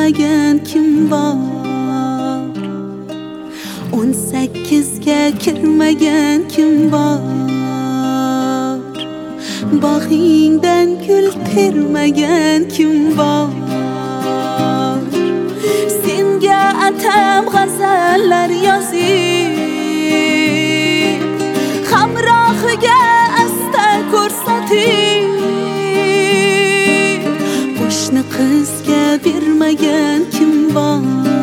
kirmagan kim bor? 18ga kirmagan kim bor? Bog'ingdan gul termagan kim bor? Senga atam g'azallar yozib, hamrohiga asta ko'rsatib, qo'shni qizga bermagan kim bor?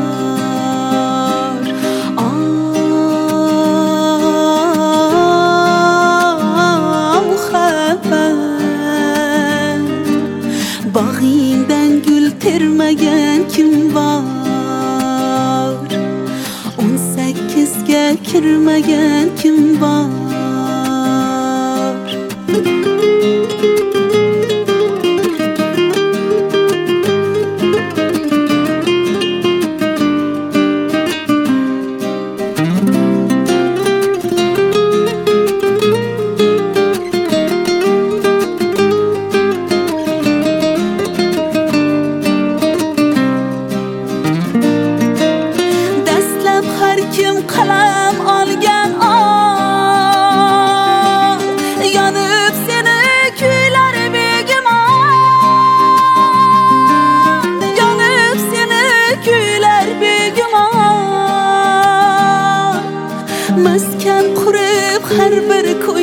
Bog'ingdan gul termagan kim bor? 18ga kirmagan kim bor? Kim qalam olgan yonib seni kuylar begumon, yonib seni kuylar begumon. Maskan qurib har bir ko'y